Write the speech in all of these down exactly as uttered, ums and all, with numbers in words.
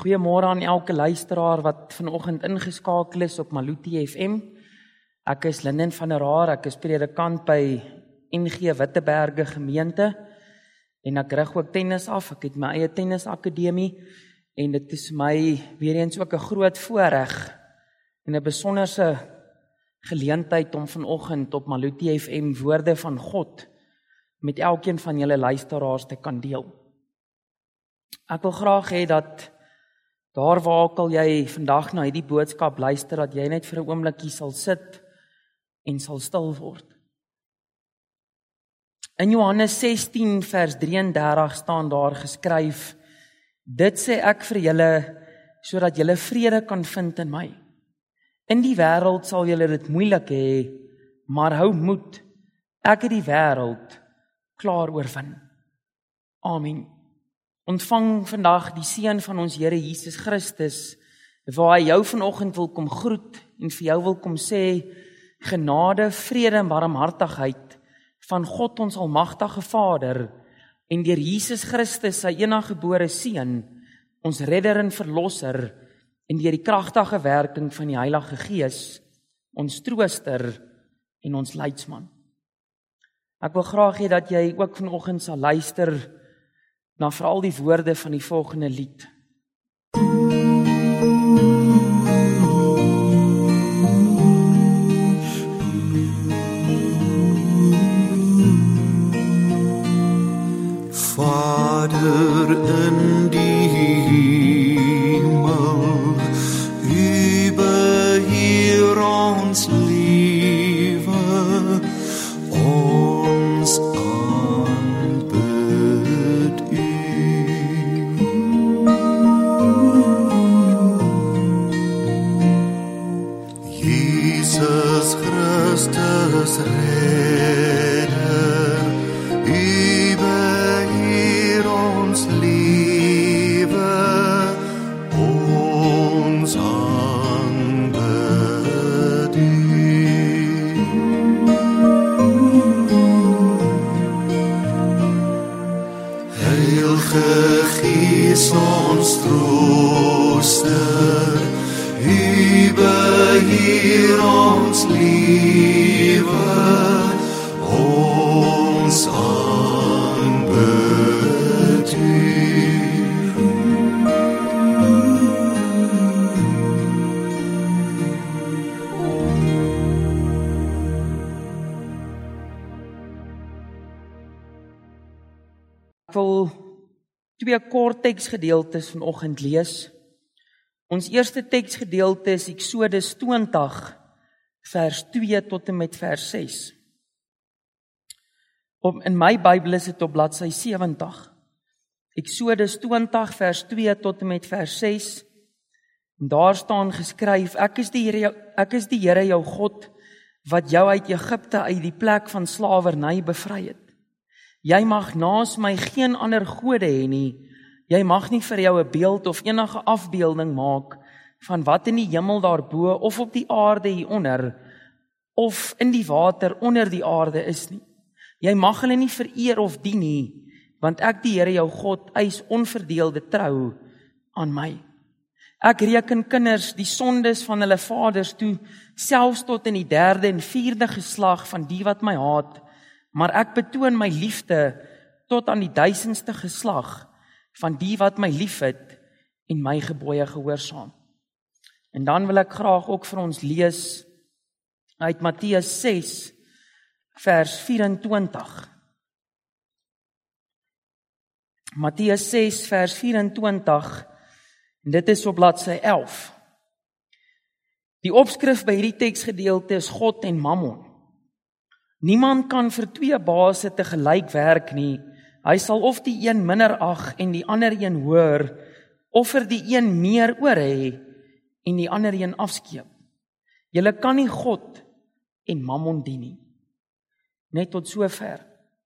Goeiemôre aan elke luisteraar wat vanoggend ingeskakel is op Maluti F M. Ek is Linden van der Haar, ek is predikant by N G Witteberge gemeente en ek rig ook tennis af. Ek het my eie tennisakademie en dit is my weer eens ook 'n groot voorreg en 'n besonderse geleentheid om vanoggend op Maluti F M woorde van God met elkeen van julle luisteraars te kan deel. Ek wil graag hê dat daar waar ook al jy vandag na hierdie boodskap luister, dat jy net vir 'n oombliekie sal sit en sal stil word. In Johannes sestien vers drie en dertig staan daar geskryf: Dit sê ek vir julle, sodat julle vrede kan vind in my. In die wêreld sal julle dit moeilik hê, maar hou moed, ek het die wêreld klaar oorwin. Amen. Ontvang vandag die seën van ons Here Jesus Christus, waar hy jou vanoggend wil kom groet en vir jou wil kom sê, genade, vrede en barmhartigheid van God ons almagtige Vader en deur Jesus Christus sy eniggebore Seun, ons redder en verlosser, en deur die kragtige werking van die Heilige Gees, ons trooster en ons leidsman. Ek wil graag hê dat jy ook vanoggend sal luister na veral die woorde van die volgende lied. Vader in die hemel, U beheer ons lewe, ons aanbid U. Jesus Christus Redder, U beheer ons lewe, ons aanbid U. Heilige Gees ons trooster, U beheer ons lewe, ons aanbid U. Ek wil twee kort teksgedeeltes vanoggend lees. Ons eerste teksgedeelte is Eksodus twintig vers twee tot en met vers ses. Op, in my Bybel is dit op bladsy sewentig. Eksodus twintig vers twee tot en met vers ses. En daar staan geskryf: Ek is die Here, ek is die Here jou God wat jou uit Egipte uit die plek van slawerny bevry het. Jy mag naas my geen ander gode hê nie. Jy mag nie vir jou 'n beeld of enige afbeelding maak van wat in die hemel daarbo of op die aarde hieronder of in die water onder die aarde is nie. Jy mag hulle nie vereer of dien nie, want ek die Here jou God eis onverdeelde trou aan my. Ek reken kinders die sondes van hulle vaders toe, selfs tot in die derde en vierde geslag van die wat my haat, maar ek betoon my liefde tot aan die duisendste geslag van die wat my liefhet en my gebooie gehoorsaam. En dan wil ek graag ook vir ons lees uit Matteus ses vers vyf-en-twintig. Matteus ses vers vyf-en-twintig, en dit is op bladsy elf. Die opskrif by hierdie teksgedeelte is God en Mammon. Niemand kan vir twee baase te gelyk werk nie. Hy sal of die een minder ag en die ander een hoër, of vir die een meer oor hê en die ander een afskeep. Julle kan nie God en Mammon dien nie. Net tot sover.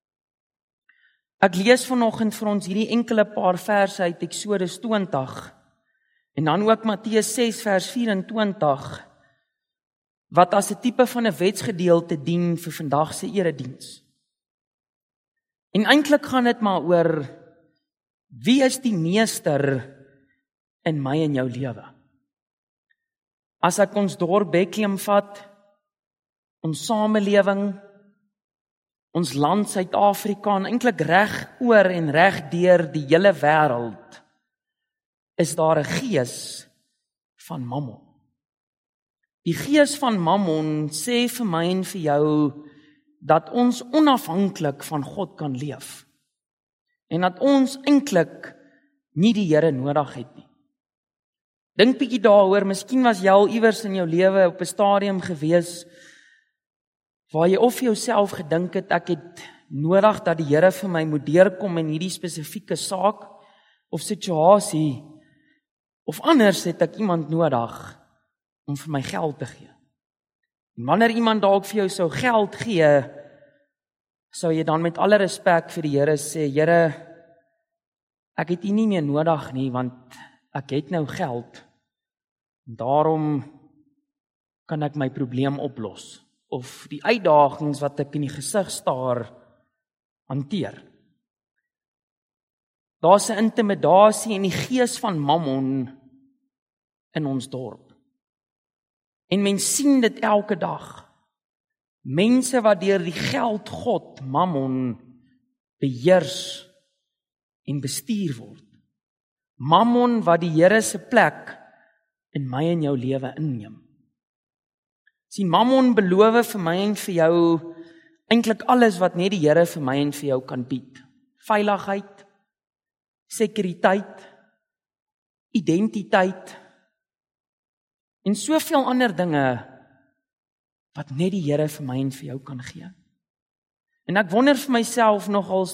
Ek lees vanoggend vir ons hierdie enkele paar verse uit Eksodus twintig en dan ook Matteus ses vers vyf-en-twintig wat as 'n tipe van 'n wetsgedeelte dien vir vandag se erediens. En eintlik gaan dit maar oor wie is die meester in my en jou lewe. As ek ons dorp Bethlehem vat, ons samelewing, ons land Suid-Afrika en eintlik reg oor en reg deur die hele wêreld, is daar 'n gees van Mammon. Die gees van Mammon sê vir my en vir jou dat ons onafhanklik van God kan leef en dat ons eintlik nie die Here nodig het nie. Dink bietjie daaroor, miskien was jy al iewers in jou lewe op 'n stadium gewees waar jy of vir jouself gedink het, ek het nodig dat die Here vir my moet deurkom in hierdie spesifieke saak of situasie, of anders het ek iemand nodig om vir my geld te gee. En wanneer iemand dalk vir jou sou geld gee, sou jy dan met alle respek vir die Here sê, Here, ek het U nie meer nodig nie, want ek het nou geld. En daarom kan ek my probleem oplos, of die uitdagings wat ek in die gesig staar, hanteer. Daar's 'n intimidasie in die gees van Mammon in ons dorp. En mens sien dit elke dag. Mense wat deur die geldgod Mammon beheers en bestuur word. Mammon wat die Here se plek in my en jou lewe inneem. Sien, Mammon beloof vir my en vir jou eintlik alles wat net die Here vir my en vir jou kan bied. Veiligheid, sekuriteit, identiteit en soveel ander dinge wat net die Here vir my en vir jou kan gee. En ek wonder vir myself nogals,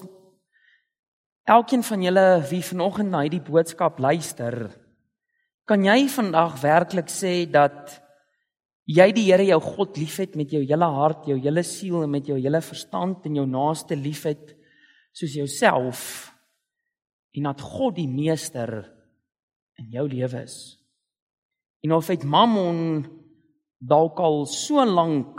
elkeen van julle wie vanoggend na hierdie boodskap luister, kan jy vandag werklik sê dat jy die Here jou God liefhet met jou hele hart, jou hele siel en met jou hele verstand en jou naaste liefhet soos jouself, en dat God die meester in jou lewe is. En of het Mammon dalk al so lank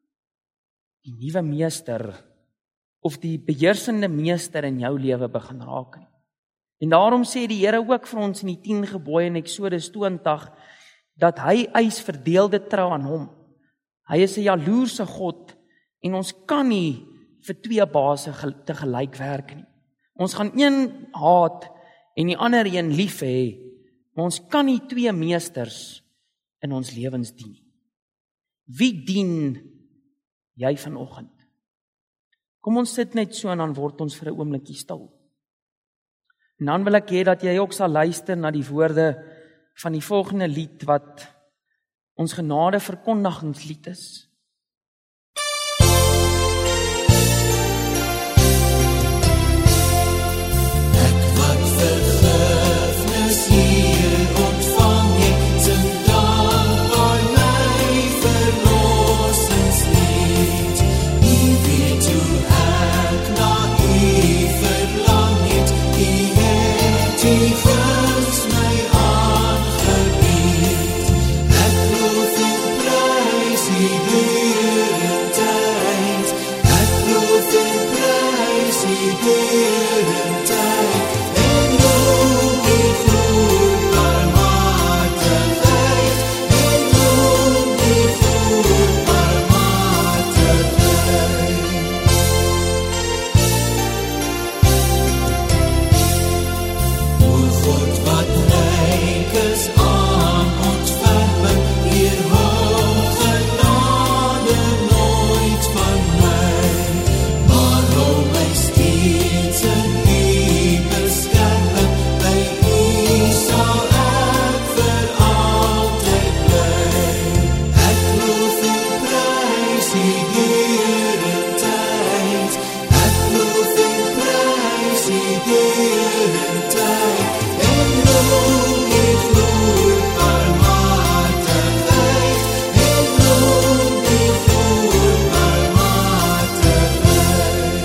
die nuwe meester of die beheersende meester in jou lewe begin raak nie. En daarom sê die Here ook vir ons in die tien gebooie in Eksodus twintig, dat hy eis verdeelde trou aan hom. Hy is 'n jaloerse God en ons kan nie vir twee baase te gelyk werk nie. Ons gaan een haat en die ander een lief hê, maar ons kan nie twee meesters in ons lewens dien nie. Wie dien jy vanoggend? Kom ons sit net so en dan word ons vir 'n oombliekie stil. En dan wil ek hê dat jy ook sal luister na die woorde van die volgende lied wat ons genade verkondigingslied is. Ek wat vergifnis hier ontvang het, sin dankbaar my verlossingslied. U weet hoe ek na U verlang het, U het U guns my aangebied. Ek loof en prys U deurentyd. Ek loof en prys U deurentyd. En noem U goed barmhartigheid. En noem U goed barmhartigheid. O God, wat ryk is aan ontferming, hier hou genade nooit van my, maar hou my steeds in U beskerming, by U sal ek vir altyd bly. Ek loof en prys U deurentyd. Ek loof en prys U deurentyd. En noem U goed barmhartigheid. En noem U goed barmhartigheid.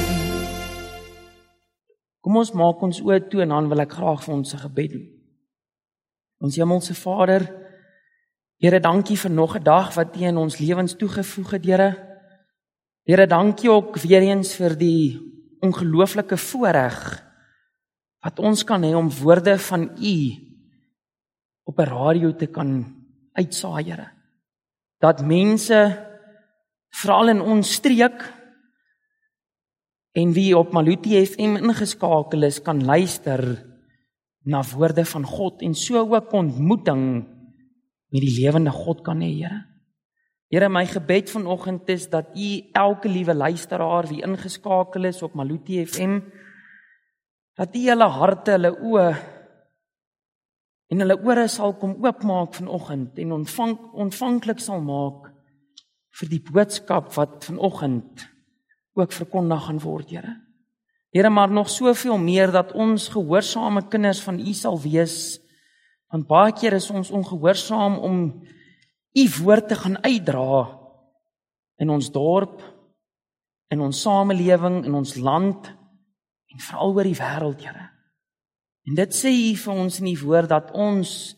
Kom ons maak ons oë toe en dan wil ek graag vir ons 'n gebed doen. Ons Hemelse Vader, Here, dankie vir nog 'n dag wat U in ons lewens toegevoeg het, Here. Here, dankie ook weer eens vir die ongelooflike voorreg wat ons kan hê om woorde van U op 'n radio te kan uitsaai, Here. Dat mense, veral in ons streek, en wie op Maluti F M ingeskakel is, kan luister na woorde van God, en so ook ontmoeting met die lewende God kan hê, Here. Here, my gebed vanoggend is dat U elke liewe luisteraar wie ingeskakel is op Maluti F M, dat U hulle harte, hulle oë en hulle ore sal kom oopmaak vanoggend en ontvang, ontvanklik sal maak vir die boodskap wat vanoggend ook verkondig gaan word, Here. Here, maar nog soveel meer dat ons gehoorsame kinders van U sal wees, want baie keer is ons ongehoorsaam om U woord te gaan uitdra in ons dorp, in ons samelewing, in ons land en veral oor die wêreld, Here. En dit sê U vir ons in die woord dat ons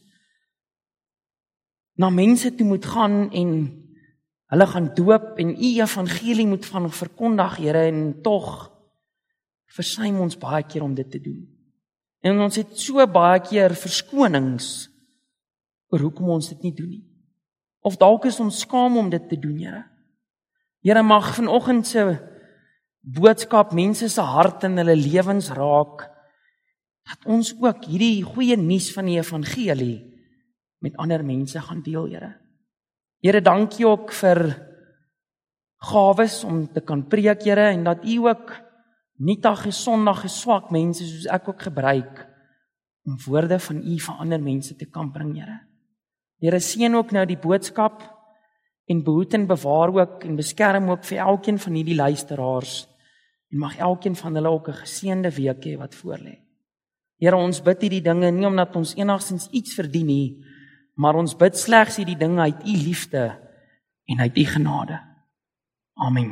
na mense toe moet gaan en hulle gaan doop en U evangelie moet van verkondig, Here, en tog versuim ons baie keer om dit te doen. En ons het so baie keer verskonings oor hoekom ons dit nie doen nie. Of dalk is ons skaam om dit te doen, Here. Here, mag vanoggend se boodskap mense se harte en hulle lewens raak, dat ons ook hierdie goeie nuus van die evangelie met ander mense gaan deel, Here. Here, dankie ook vir gawes om te kan preek, Here, en dat U ook nietige, sondige, swak mense soos ek ook gebruik om woorde van U vir ander mense te kan bring, Here. Here, seën ook nou die boodskap en behoed en bewaar ook en beskerm ook vir elkeen van hierdie luisteraars en mag elkeen van hulle ook 'n geseënde week hê wat voorlê. Here, ons bid hierdie dinge nie omdat ons enigstens iets verdien nie, maar ons bid slegs hierdie dinge uit U liefde en uit U genade. Amen.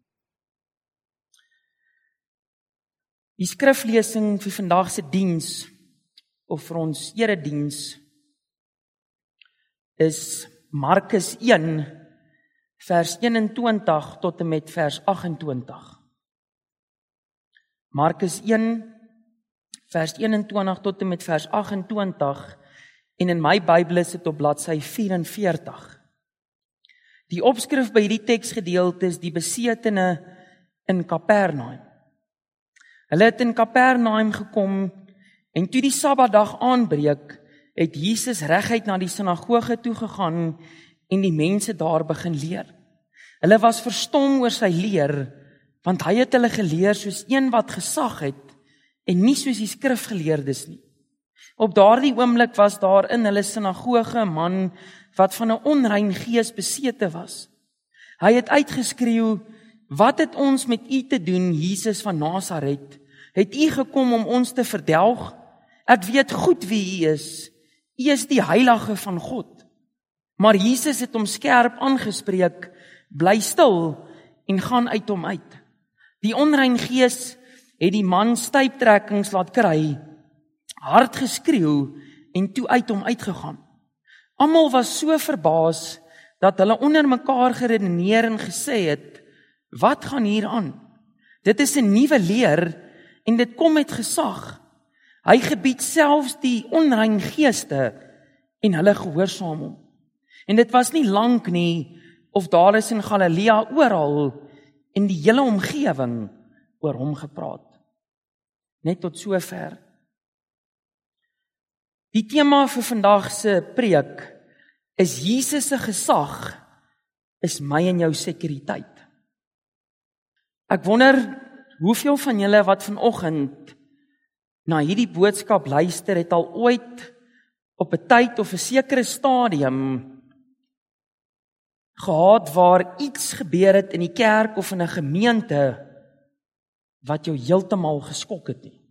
Die skriflesing vir vandag se diens, of vir ons erediens, is Markus een, vers eenentwintig tot en met vers agt-en-twintig. Markus een, vers eenentwintig tot en met vers agt-en-twintig, en in my Bybel is dit op bladsy vyf-en-veertig. Die opskrif by hierdie teksgedeelte is die besetene in Kapernaum. Hulle het in Kapernaum gekom, en toe die Sabbatdag aanbreek, het Jesus reguit na die sinagoge toe gegaan en die mense daar begin leer. Hulle was verstom oor sy leer, want hy het hulle geleer soos een wat gesag het en nie soos die skrifgeleerdes nie. Op daardie oomblik was daar in hulle sinagoge 'n man wat van 'n onrein gees besete was. Hy het uitgeskreeu: "Wat het ons met U te doen, Jesus van Nasaret? Het U gekom om ons te verdelg? Ek weet goed wie U is. U is die heilige van God." Maar Jesus het hom skerp aangespreek: "Bly stil en gaan uit hom uit." Die onrein gees het die man stuiptrekkings laat kry, hard geskreeu en toe uit hom uitgegaan. Almal was so verbaas dat hulle onder mekaar geredeneer en gesê het: "Wat gaan hier aan? Dit is 'n nuwe leer en dit kom met gesag. Hy gebied selfs die onrein geeste en hulle gehoorsaam hom." En dit was nie lank nie of daar is in Galilea oral in die hele omgewing oor hom gepraat. Net tot sover. Die tema vir vandag se preek is Jesus se gesag is my en jou sekuriteit. Ek wonder hoeveel van julle wat vanoggend na hierdie boodskap luister, het al ooit op 'n tyd of 'n sekere stadium gehad waar iets gebeur het in die kerk of in 'n gemeente wat jou heeltemal geskok het nie.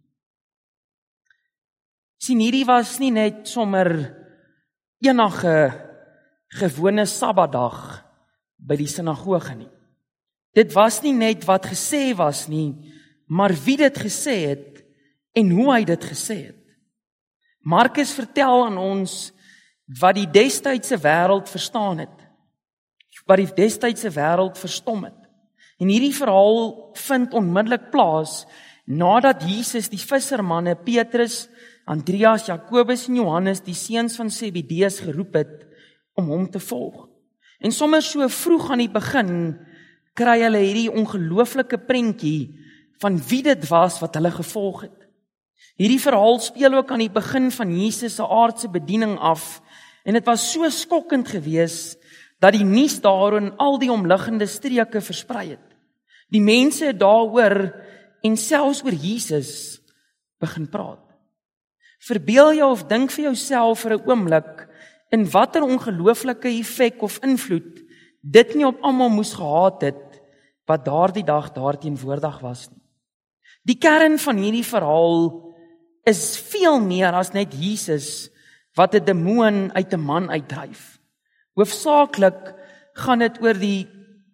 Sien, hierdie was nie net sommer enige gewone Sabbatdag by die sinagoge nie. Dit was nie net wat gesê was nie, maar wie dit gesê het en hoe hy dit gesê het. Markus vertel aan ons wat die destydse wêreld verstaan het, wat die destydse wêreld verstom het. En hierdie verhaal vind onmiddellik plaas nadat Jesus die vissermanne Petrus, Andreas, Jakobus en Johannes, die seuns van Zebedeus, geroep het om hom te volg. En sommer so vroeg aan die begin kry hulle hierdie ongelooflike prentjie van wie dit was wat hulle gevolg het. Hierdie verhaal speel ook aan die begin van Jesus se aardse bediening af, en dit was so skokkend geweest dat die nuus daaroor in al die omliggende streke versprei het. Die mense het daaroor en selfs oor Jesus begin praat. Verbeel jou of dink vir jouself vir 'n oomblik in watter ongelooflike effek of invloed dit nie op almal moes gehad het wat daardie dag daarteenwoordig was nie. Die kern van hierdie verhaal is veel meer as net Jesus wat 'n demoon uit 'n man uitdryf. Hoofsaaklik gaan dit oor die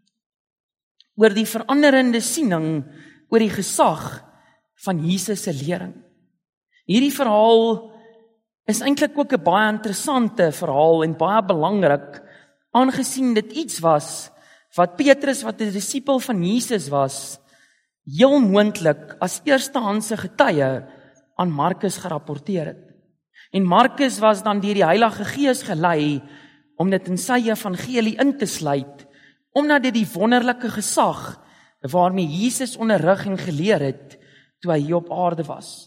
oor die veranderende siening oor die gesag van Jesus se lering. Hierdie verhaal is eintlik ook 'n baie interessante verhaal en baie belangrik, aangesien dit iets was wat Petrus, wat 'n disipel van Jesus was, heel moontlik as eerstehandse getuie aan Markus gerapporteer het. En Markus was dan deur die Heilige Gees gelei om dit in sy evangelie in te sluit, omdat dit die wonderlike gesag waarmee Jesus onderrig en geleer het toe hy hier op aarde was.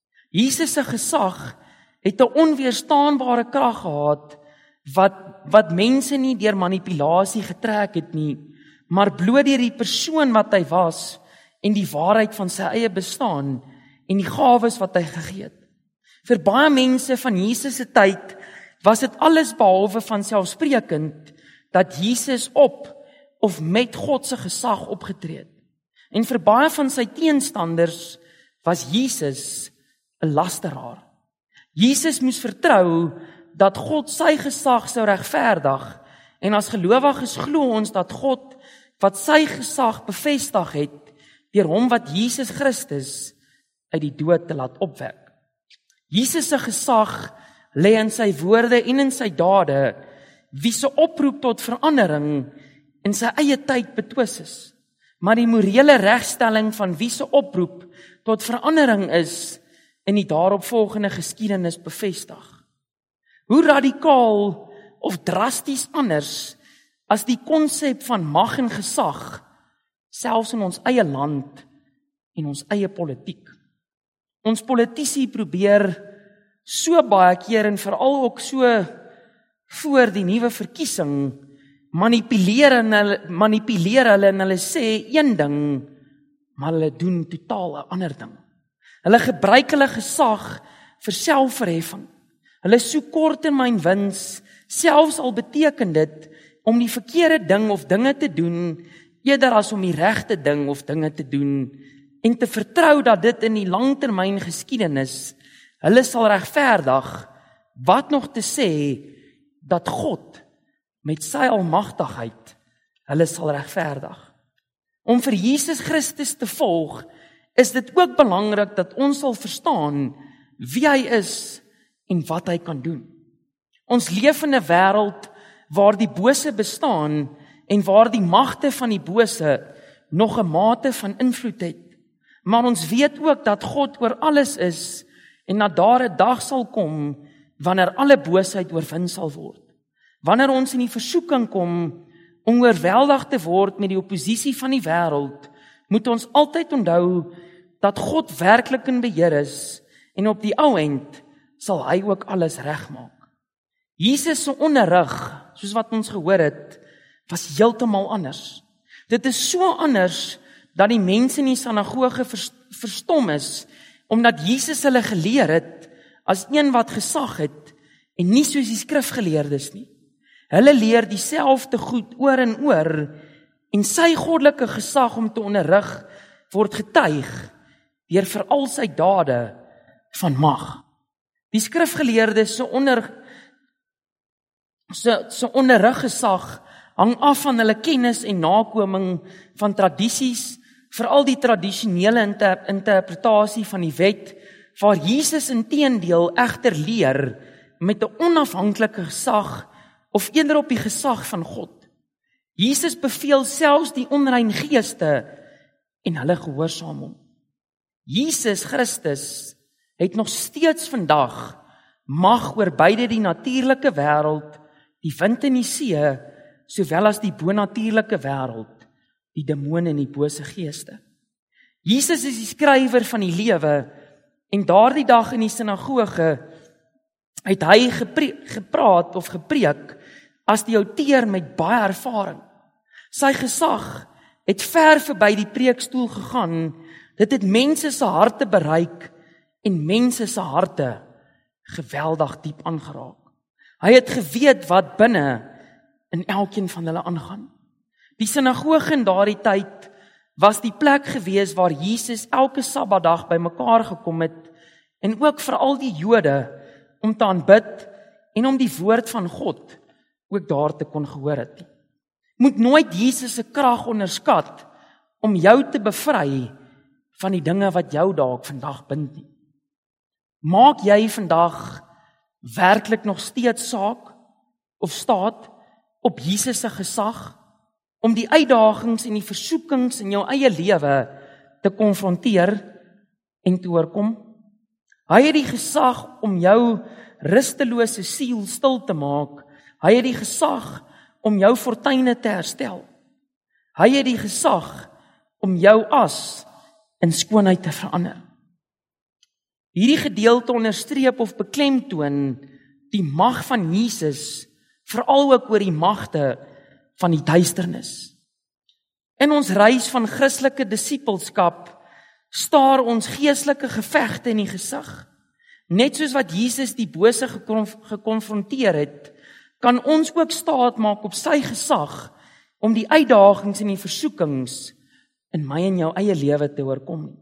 Jesus se gesag het 'n onweerstaanbare krag gehad wat wat mense nie deur manipulasie getrek het nie, maar bloot deur die persoon wat hy was en die waarheid van sy eie bestaan en die gawes wat hy gegee het. Vir baie mense van Jesus se tyd was dit alles behalwe van selfsprekend dat Jesus op of met God se gesag opgetree het. En vir baie van sy teenstanders was Jesus 'n lasteraar. Jesus moes vertrou dat God sy gesag sou regverdig, en as gelowiges glo ons dat God wat sy gesag bevestig het deur hom wat Jesus Christus uit die dood te laat opwek. Jesus se gesag lê in sy woorde en in sy dade, wie se oproep tot verandering in sy eie tyd betwis is. Maar die morele regstelling van wie se oproep tot verandering is in die daaropvolgende geskiedenis bevestig. Hoe radikaal of drasties anders as die konsep van mag en gesag, selfs in ons eie land en ons eie politiek. Ons politici probeer so baie keer en veral ook so voor die nuwe verkiesing manipuleer en hulle manipuleer hulle en hulle sê een ding, maar hulle doen totaal 'n ander ding. Hulle gebruik hulle gesag vir selfverheffing. Hulle soek korttermyn wins, selfs al beteken dit om die verkeerde ding of dinge te doen, eerder as om die regte ding of dinge te doen, en te vertrou dat dit in die langtermyn geskiedenis hulle sal regverdig, wat nog te sê dat God met sy almagtigheid hulle sal regverdig. Om vir Jesus Christus te volg, is dit ook belangrik dat ons sal verstaan wie hy is en wat hy kan doen. Ons leef in 'n wêreld waar die bose bestaan en waar die magte van die bose nog 'n mate van invloed het. Maar ons weet ook dat God oor alles is en dat daar 'n dag sal kom wanneer alle boosheid oorwin sal word. Wanneer ons in die versoeking kom om oorweldig te word met die oppositie van die wêreld, moet ons altyd onthou dat God werklik in beheer is en op die ou end sal hy ook alles regmaak. Jesus se onderrig, soos wat ons gehoor het, was heeltemal anders. Dit is so anders dat die mense in die sinagoge verstom is, omdat Jesus hulle geleer het as een wat gesag het en nie soos die skrifgeleerdes nie. Hulle leer dieselfde goed oor en oor en sy goddelike gesag om te onderrig word getuig deur veral sy dade van mag. Die skrifgeleerdes se onder se se onderriggesag hang af van hulle kennis en nakoming van tradisies, veral die tradisionele inter, interpretasie van die wet, waar Jesus inteendeel egter leer met 'n onafhanklike gesag of eerder op die gesag van God. Jesus beveel selfs die onrein geeste en hulle gehoorsaam hom. Jesus Christus het nog steeds vandag mag oor beide die natuurlike wêreld, die wind en die see, sowel as die bonatuurlike wêreld, die demone en die bose geeste. Jesus is die skrywer van die lewe, en daardie dag in die sinagoge het hy gepre- gepraat of gepreek as die outeur met baie ervaring. Sy gesag het ver verby die preekstoel gegaan, dit het mense se harte bereik en mense se harte geweldig diep aangeraak. Hy het geweet wat binne in elkeen van hulle aangaan. Die sinagoge in daardie tyd was die plek gewees waar Jesus elke Sabbatdag bymekaar gekom het en ook vir al die Jode om te aanbid en om die woord van God ook daar te kon gehoor het. Moet nooit Jesus se krag onderskat om jou te bevry van die dinge wat jou dalk vandag bind nie. Maak jy vandag werklik nog steeds saak of staat op Jesus se gesag om die uitdagings en die versoekings in jou eie lewe te konfronteer en te oorkom? Hy het die gesag om jou rustelose siel stil te maak. Hy het die gesag om jou fortuine te herstel. Hy het die gesag om jou as in skoonheid te verander. Hierdie gedeelte onderstreep of beklemtoon die mag van Jesus, veral ook oor die magte van die duisternis. In ons reis van Christelike disippelskap staar ons geestelike gevegte in die gesig. Net soos wat Jesus die bose gekonf- gekonfronteer het, kan ons ook staat maak op sy gesag om die uitdagings en die versoekings in my en jou eie lewe te oorkom.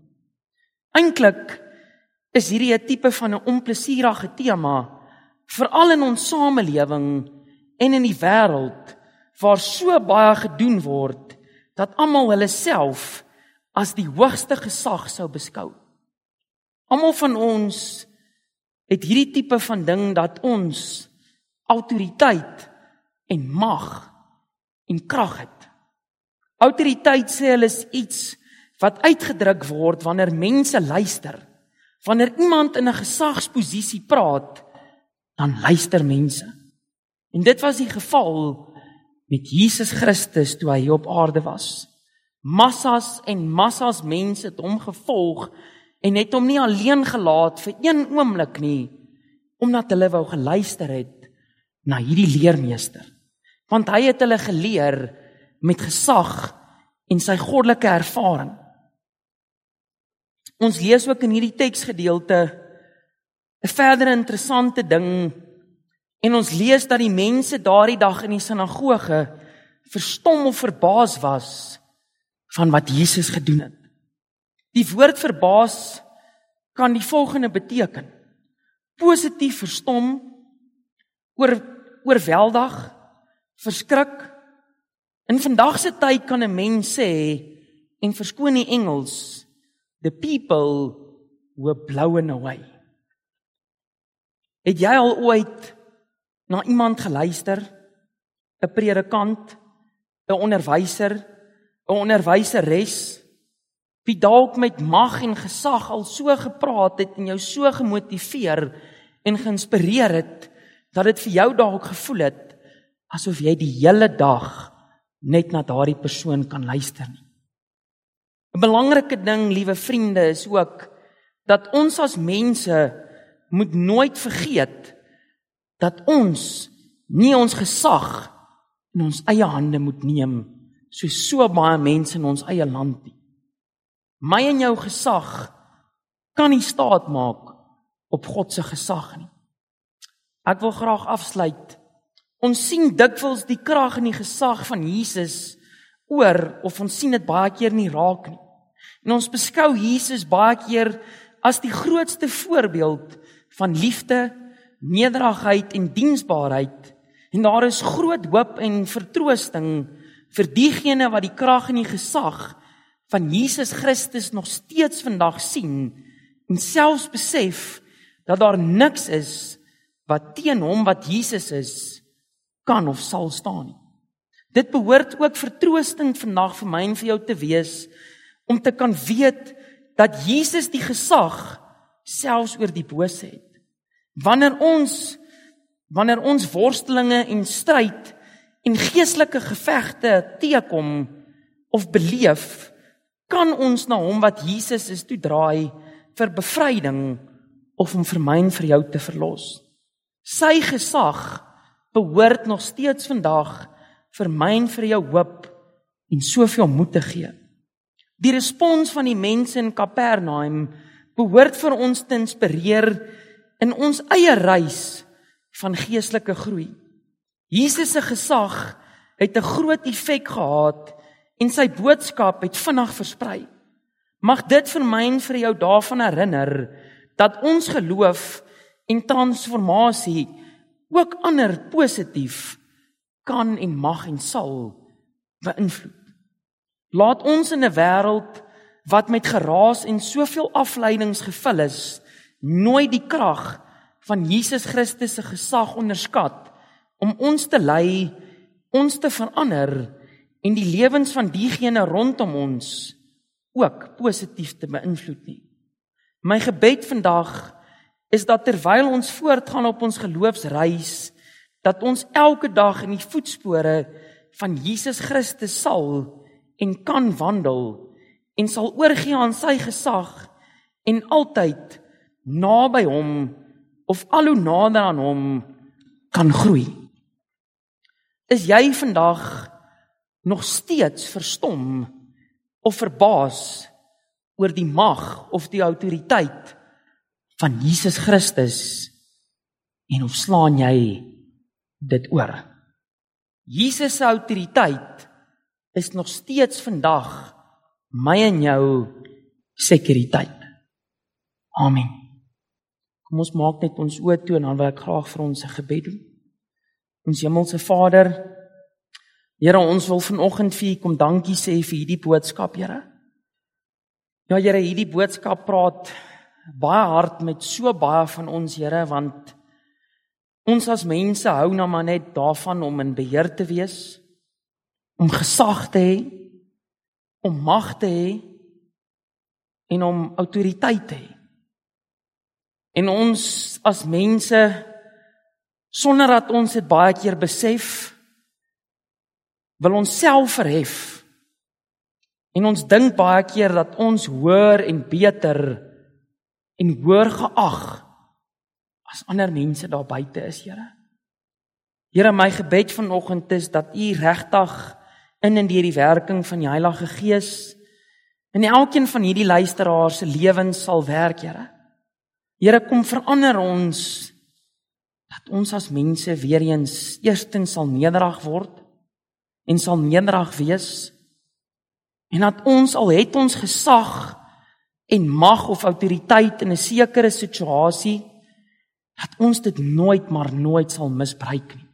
Eintlik is hierdie 'n tipe van 'n onplesierige tema, veral in ons samelewing en in die wêreld waar so baie gedoen word dat almal hulle self as die hoogste gesag sou beskou. Almal van ons het hierdie tipe van ding dat ons autoriteit en mag en krag het. Autoriteit sê hulle is iets wat uitgedruk word wanneer mense luister. Wanneer iemand in 'n gesagsposisie praat, dan luister mense. En dit was die geval met Jesus Christus toe hy op aarde was. Massas en massas mense het hom gevolg en het hom nie alleen gelaat vir een oomblik nie, omdat hulle wou geluister het na hierdie leermeester. Want hy het hulle geleer met gesag en sy goddelike ervaring. Ons lees ook in hierdie teksgedeelte 'n verdere interessante ding, en ons lees dat die mense daardie dag in die sinagoge verstom of verbaas was van wat Jesus gedoen het. Die woord verbaas kan die volgende beteken: positief verstom, oor, oorweldig, verskrik. In vandag se tyd kan 'n mens sê, en verskoon die Engels, the people were blown away. Het jy al ooit na iemand geluister, 'n predikant, 'n onderwyser, 'n onderwyseres, wie dalk met mag en gesag al so gepraat het en jou so gemotiveer en geïnspireer het, dat dit vir jou dalk gevoel het, asof jy die hele dag net na daardie persoon kan luister nie. 'n Belangrike ding, liewe vriende, is ook dat ons as mense moet nooit vergeet dat ons nie ons gesag in ons eie hande moet neem, soos so baie mense in ons eie land nie. My en jou gesag kan nie staat maak op God se gesag nie. Ek wil graag afsluit. Ons sien dikwels die krag en die gesag van Jesus oor, of ons sien dit baie keer nie raak nie. En ons beskou Jesus baie keer as die grootste voorbeeld van liefde, nederigheid en diensbaarheid. En daar is groot hoop en vertroosting vir diegene wat die krag en die gesag van Jesus Christus nog steeds vandag sien en selfs besef dat daar niks is wat teen hom wat Jesus is kan of sal staan nie. Dit behoort ook vertroosting vandag vir my en vir jou te wees, om te kan weet dat Jesus die gesag selfs oor die bose het. Wanneer ons, wanneer ons worstelinge en stryd en geestelike gevegte teekom of beleef, kan ons na hom wat Jesus is toe draai vir bevryding of om vir my en vir jou te verlos. Sy gesag behoort nog steeds vandag vir my en vir jou hoop en soveel moed te gee. Die respons van die mense in Kapernaum behoort vir ons te inspireer in ons eie reis van geestelike groei. Jesus se gesag het 'n groot effek gehad en sy boodskap het vinnig versprei. Mag dit vir my en vir jou daarvan herinner dat ons geloof en transformasie ook ander positief kan en mag en sal beïnvloed. Laat ons in 'n wêreld wat met geraas en soveel afleidings gevul is, nooit die krag van Jesus Christus se gesag onderskat om ons te lei, ons te verander en die lewens van diegene rondom ons ook positief te beïnvloed nie. My gebed vandag is dat terwyl ons voortgaan op ons geloofsreis, dat ons elke dag in die voetspore van Jesus Christus sal en kan wandel en sal oorgee aan sy gesag en altyd naby hom of al hoe nader aan hom kan groei. Is jy vandag nog steeds verstom of verbaas oor die mag of die autoriteit van Jesus Christus en of slaan jy dit oor? Jesus se autoriteit is nog steeds vandag my en jou sekuriteit. Amen. Kom ons maak net ons oë toe en dan wil ek graag vir ons 'n gebed doen. Ons hemelse Vader, Here, ons wil vanoggend vir U kom dankie sê vir hierdie boodskap, Here. Ja, Here, hierdie boodskap praat baie hard met so baie van ons, Here, want ons as mense hou nou maar net daarvan om in beheer te wees, om gesag te hê, om mag te hê en om autoriteit te hê. En ons as mense, sonder dat ons dit baie keer besef, wil ons self verhef. En ons dink baie keer dat ons hoër en beter en hoër geag as ander mense daar buite is, Here. Here, my gebed vanoggend is dat U regtig in en deur die werking van die Heilige Gees in elkeen van hierdie luisteraars se lewens sal werk, Here. Here, kom verander ons dat ons as mense weer eens eerstens sal nederig word en sal nederig wees en dat ons al het ons gesag en mag of autoriteit in 'n sekere situasie, dat ons dit nooit maar nooit sal misbruik nie.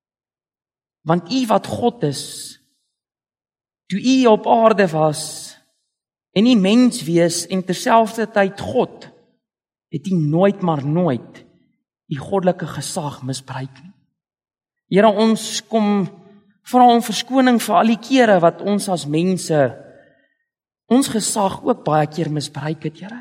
Want U wat God is, toe U op aarde was en U mens wees en terselfdertyd God, het U nooit maar nooit U goddelike gesag misbruik nie. Here, ons kom vra om verskoning vir al die kere wat ons as mense ons gesag ook baie keer misbruik het, Here.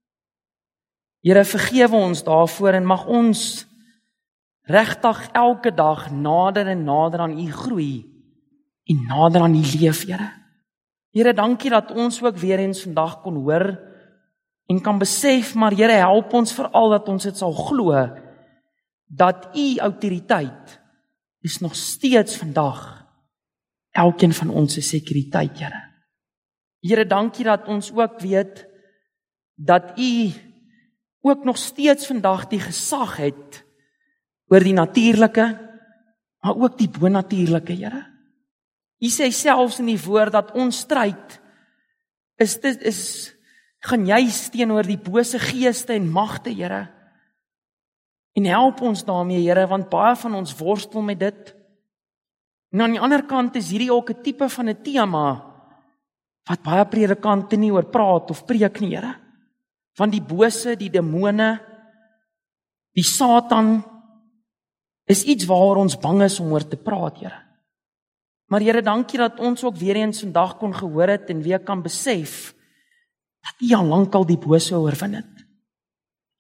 Here, vergewe ons daarvoor en mag ons regtig elke dag nader en nader aan U groei en nader aan U leef, Here. Here, dankie dat ons ook weer eens vandag kon hoor en kan besef, maar Here, help ons veral dat ons dit sal glo, dat U autoriteit is nog steeds vandag elkeen van ons se sekuriteit, Here. Here, dankie dat ons ook weet dat U ook nog steeds vandag die gesag het oor die natuurlike, maar ook die bonatuurlike, Here. U sê selfs in die woord dat ons stryd is dit is gaan juis teenoor die bose geeste en magte, Here. En help ons daarmee, Here, want baie van ons worstel met dit. En aan die ander kant is hierdie ook 'n tipe van 'n tema wat baie predikante nie oor praat of preek nie, Here. Van die bose, die demone, die Satan is iets waaroor ons bang is om oor te praat, Here. Maar Here, dankie dat ons ook weer eens vandag kon gehoor het en weer kan besef dat U al lankal die bose oorwin het.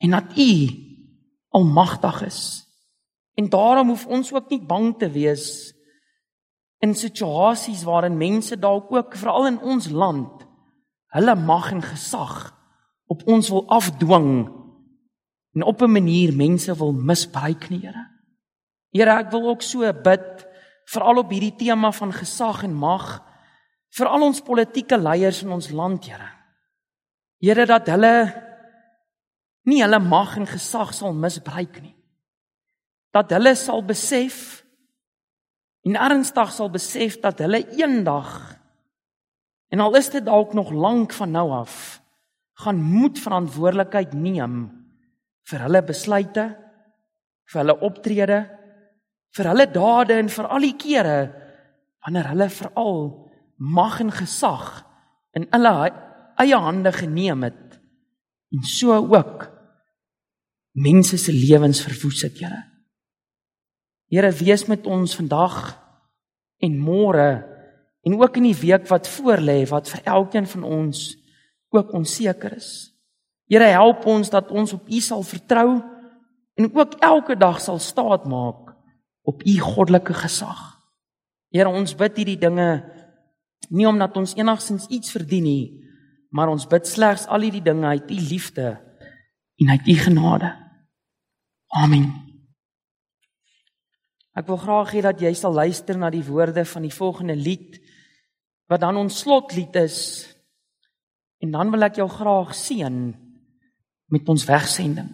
en dat U almagtig is. En daarom hoef ons ook nie bang te wees in situasies waarin mense dalk ook, veral in ons land, hulle mag en gesag op ons wil afdwing en op 'n manier mense wil misbruik nie, Here. Here, ek wil ook so bid, veral op hierdie tema van gesag en mag, vir al ons politieke leiers in ons land, Here. Here, dat hulle nie hulle mag en gesag sal misbruik nie. Dat hulle sal besef, en ernstig sal besef, dat hulle eendag, en al is dit dalk nog lank van nou af, gaan moet verantwoordelikheid neem vir hulle besluite, vir hulle optrede, vir hulle dade en vir al die kere wanneer hulle veral mag en gesag in hulle eie hande geneem het en so ook mense se lewens verwoes het, Here. Here, wees met ons vandag en môre en ook in die week wat voorlê, wat vir elkeen van ons ook onseker is. Here, help ons dat ons op U sal vertrou en ook elke dag sal staat maak op U goddelike gesag. Here, ons bid hierdie dinge nie omdat ons enigstens iets verdien nie, maar ons bid slegs al hierdie dinge uit U liefde en uit U genade. Amen. Ek wil graag hê dat jy sal luister na die woorde van die volgende lied, wat dan ons slotlied is, en dan wil ek jou graag seën met ons wegsending.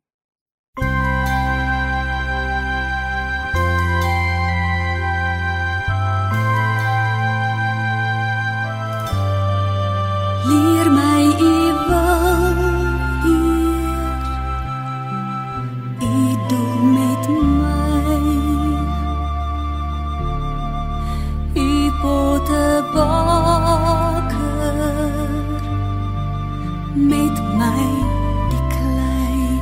Leer my U wil eer, U doen met my, U potte baker, met my die klei,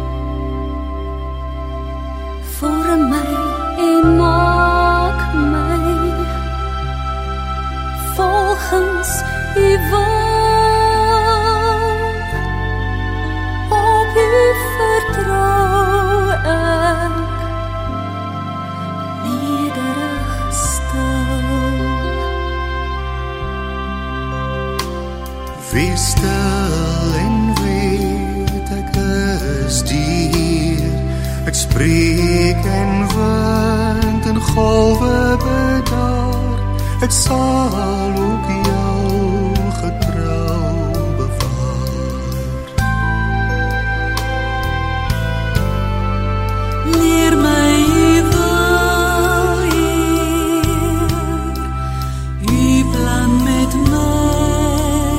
vorm my en maak my, volgens U wil. Vertrou ek, nederig stil. Wees stil en weet ek is die Heer. Ek spreek en wind en golwe bedaar. Ek sal ook jou getrou bewaar. Leer my U wil eer, U plan met my,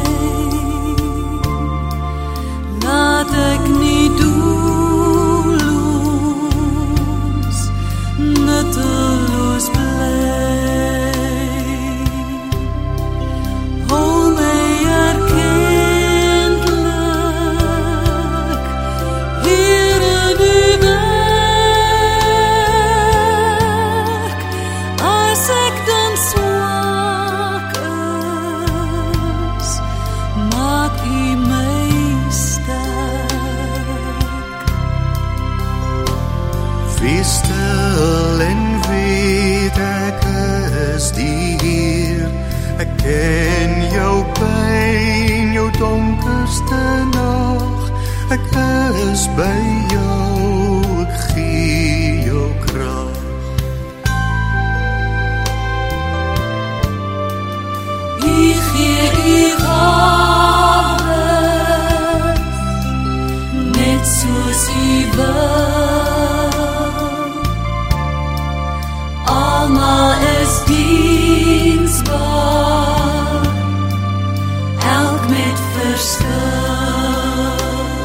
laat ek nie doelloos, nutteloos bly. Hou my erkentlik, Here, U Wees stil en weet ek is die Heer. Ek ken jou pyn, jou donkerste nag. Ek is by jou, ek gee jou krag. U gee U gawes, net soos U wil. Almal is diensbaar, elk met verskil.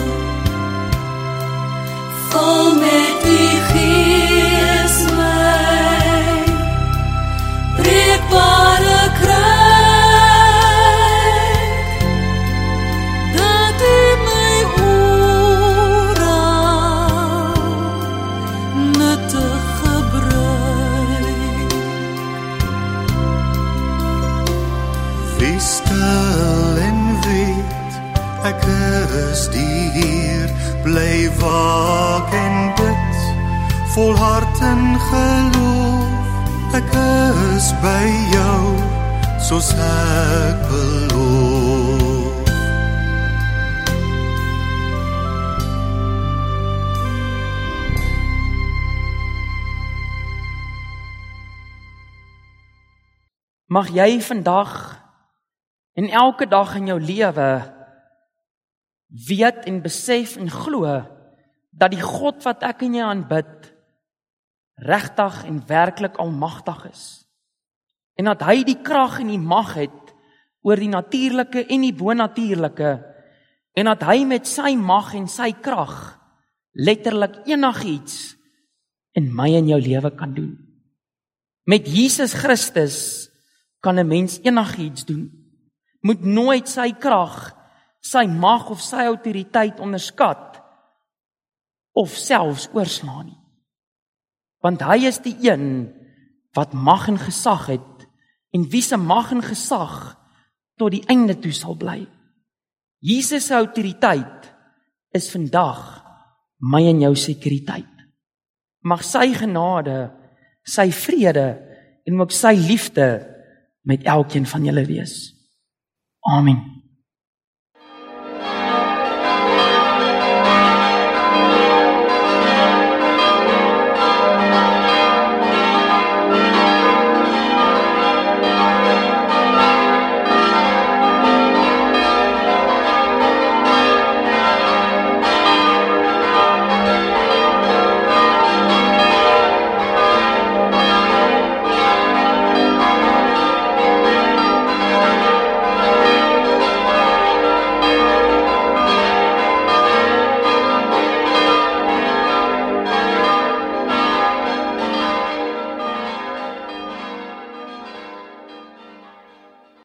Vol met U Gees my, breekbare kruik, dat U my oral nuttig gebruik. Wees stil en weet ek is die Heer. Bly waak en bid, volhard in geloof. Ek is by jou, soos ek beloof. Mag jy vandag en elke dag in jou lewe weet en besef en glo dat die God wat ek en jy aanbid regtig en werklik almagtig is. En dat hy die krag en die mag het oor die natuurlike en die bonatuurlike, en dat hy met sy mag en sy krag letterlik enigiets in my en jou lewe kan doen. Met Jesus Christus kan 'n mens enigiets doen. Moet nooit sy krag, sy mag of sy autoriteit onderskat of selfs oorslaan nie. Want hy is die een wat mag en gesag het en wie se mag en gesag tot die einde toe sal bly. Jesus se autoriteit is vandag my en jou sekuriteit. Mag sy genade, sy vrede en ook sy liefde met elkeen van julle wees. Amen.